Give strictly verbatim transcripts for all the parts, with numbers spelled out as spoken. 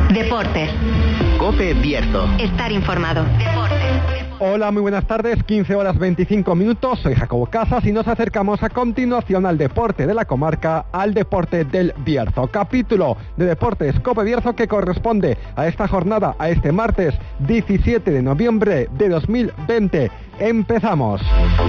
Deportes. COPE Bierzo. Estar informado. Deportes. Hola, muy buenas tardes, quince horas veinticinco minutos, soy Jacobo Casas y nos acercamos a continuación al deporte de la comarca, al deporte del Bierzo. Capítulo de Deportes COPE Bierzo que corresponde a esta jornada, a este martes diecisiete de noviembre de dos mil veinte. Empezamos.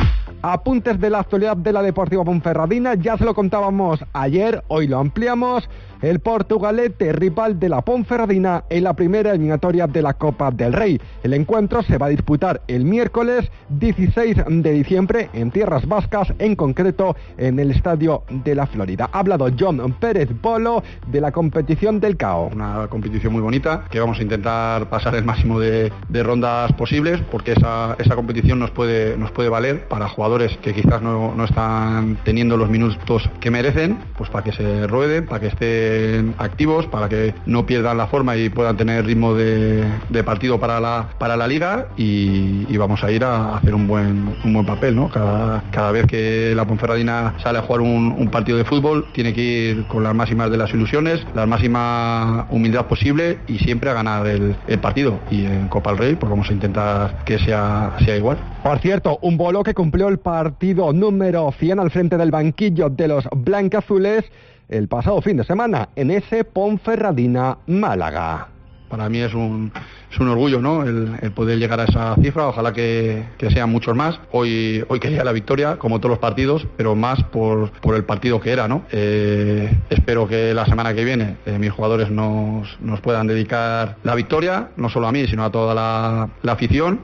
Apuntes de la actualidad de la Deportiva Ponferradina, ya se lo contábamos ayer, hoy lo ampliamos. El Portugalete, rival de la Ponferradina en la primera eliminatoria de la Copa del Rey. El encuentro se va a disputar el miércoles dieciséis de diciembre en tierras vascas, en concreto en el Estadio de la Florida. Ha hablado John Pérez Bolo de la competición del C A O. Una competición muy bonita, que vamos a intentar pasar el máximo de, de rondas posibles, porque esa, esa competición nos puede, nos puede valer para jugadores que quizás no, no están teniendo los minutos que merecen, pues para que se rueden, para que estén activos, para que no pierdan la forma y puedan tener ritmo de, de partido para la, para la liga y, y vamos a ir a hacer un buen, un buen papel, ¿no? Cada, cada vez que la Ponferradina sale a jugar un, un partido de fútbol tiene que ir con las máximas de las ilusiones, la máxima humildad posible y siempre a ganar el, el partido, y en Copa del Rey pues vamos a intentar que sea, sea igual. Por cierto, un Bolo que cumplió el partido número cien al frente del banquillo de los blancazules el pasado fin de semana en ese Ponferradina Málaga. Para mí es un, es un orgullo, ¿no? El, el poder llegar a esa cifra, ojalá que, que sean muchos más. Hoy, hoy quería la victoria, como todos los partidos, pero más por, por el partido que era, ¿no? Eh, espero que la semana que viene eh, mis jugadores nos, nos puedan dedicar la victoria, no solo a mí, sino a toda la, la afición.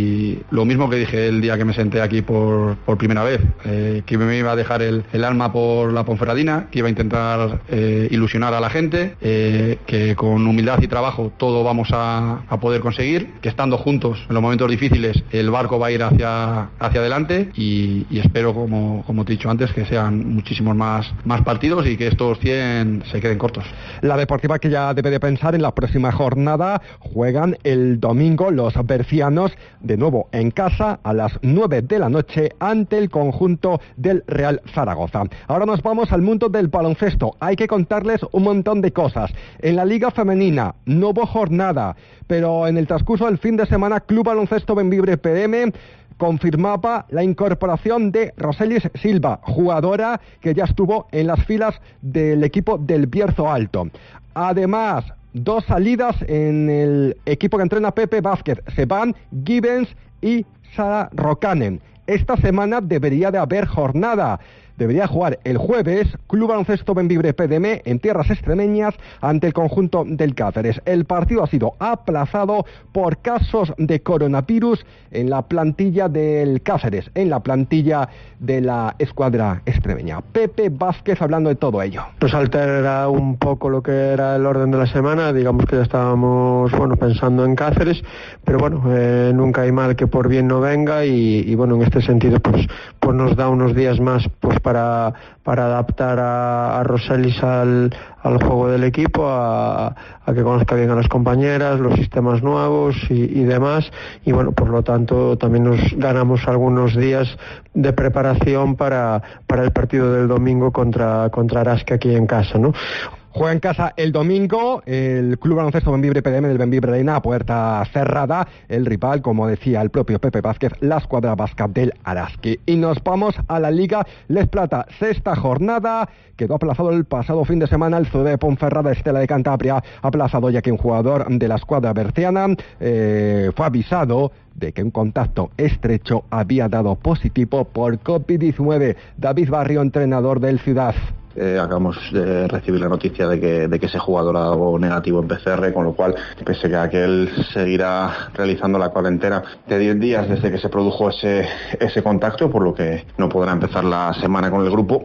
Y lo mismo que dije el día que me senté aquí por, por primera vez, eh, que me iba a dejar el, el alma por la Ponferradina, que iba a intentar eh, ilusionar a la gente, eh, que con humildad y trabajo todo vamos a, a poder conseguir, que estando juntos en los momentos difíciles el barco va a ir hacia, hacia adelante y, y espero, como, como te he dicho antes, que sean muchísimos más, más partidos y que estos cien se queden cortos. La Deportiva, que ya debe de pensar en la próxima jornada, juegan el domingo los bercianos de nuevo en casa a las nueve de la noche ante el conjunto del Real Zaragoza. Ahora nos vamos al mundo del baloncesto. Hay que contarles un montón de cosas. En la Liga Femenina no hubo jornada, pero en el transcurso del fin de semana Club Baloncesto Bembibre P D M confirmaba la incorporación de Roselis Silva, jugadora que ya estuvo en las filas del equipo del Bierzo Alto. Además, dos salidas en el equipo que entrena Pepe Vázquez, se van Gibbons y Sara Rocanen. Esta semana debería de haber jornada. Debería jugar el jueves Club Baloncesto Bembibre P D M en tierras extremeñas ante el conjunto del Cáceres. El partido ha sido aplazado por casos de coronavirus en la plantilla del Cáceres, en la plantilla de la escuadra extremeña. Pepe Vázquez hablando de todo ello. Nos altera un poco lo que era el orden de la semana, digamos que ya estábamos bueno pensando en Cáceres, pero bueno, eh, nunca hay mal que por bien no venga y, y bueno, en este sentido pues, pues nos da unos días más pues para, para adaptar a, a Roselis al, al juego del equipo, a, a que conozca bien a las compañeras, los sistemas nuevos y, y demás, y bueno, por lo tanto también nos ganamos algunos días de preparación para, para el partido del domingo contra, contra Araski aquí en casa, ¿no? Juega en casa el domingo el Club Baloncesto Bembibre P D M del Bembibre Arena a puerta cerrada. El rival, como decía el propio Pepe Vázquez, la escuadra vasca del Araski. Y nos vamos a la Liga Les Plata. Sexta jornada. Quedó aplazado el pasado fin de semana el C D Ponferrada Estela de Cantabria. Aplazado ya que un jugador de la escuadra berciana eh, fue avisado de que un contacto estrecho había dado positivo por COVID diecinueve. David Barrio, entrenador del Ciudad. Eh, acabamos de recibir la noticia de que, de que ese jugador ha dado negativo en P C R, con lo cual, pese a que él seguirá realizando la cuarentena de diez días desde que se produjo ese, ese contacto, por lo que no podrá empezar la semana con el grupo.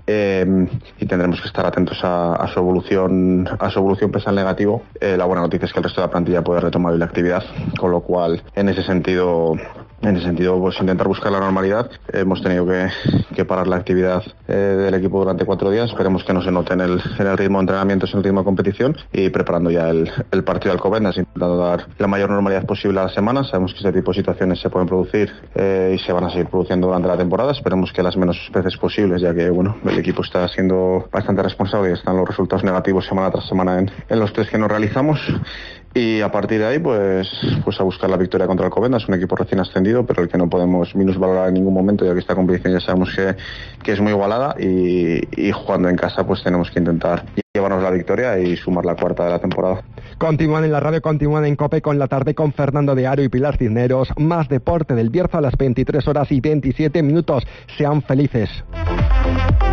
Eh, y tendremos que estar atentos a, a su evolución a su evolución pese al negativo. Eh, la buena noticia es que el resto de la plantilla puede retomar la actividad, con lo cual en ese sentido En ese sentido, pues intentar buscar la normalidad. Hemos tenido que, que parar la actividad eh, del equipo durante cuatro días. Esperemos que no se note en el, en el ritmo de entrenamientos, en el ritmo de competición, y preparando ya el, el partido de Alcobendas, intentando dar la mayor normalidad posible a la semana. Sabemos que este tipo de situaciones se pueden producir eh, y se van a seguir produciendo durante la temporada. Esperemos que las menos veces posibles, ya que bueno, el equipo está siendo bastante responsable y están los resultados negativos semana tras semana en, en los test que nos realizamos. Y a partir de ahí, pues, pues a buscar la victoria contra Alcobendas, un equipo recién ascendido, pero el que no podemos minusvalorar en ningún momento, ya que esta competición ya sabemos que, que es muy igualada, y, y jugando en casa, pues tenemos que intentar llevarnos la victoria y sumar la cuarta de la temporada. Continúan en la radio, continúan en COPE con la tarde con Fernando de Aro y Pilar Cisneros. Más deporte del Bierzo a las veintitrés horas y veintisiete minutos. Sean felices.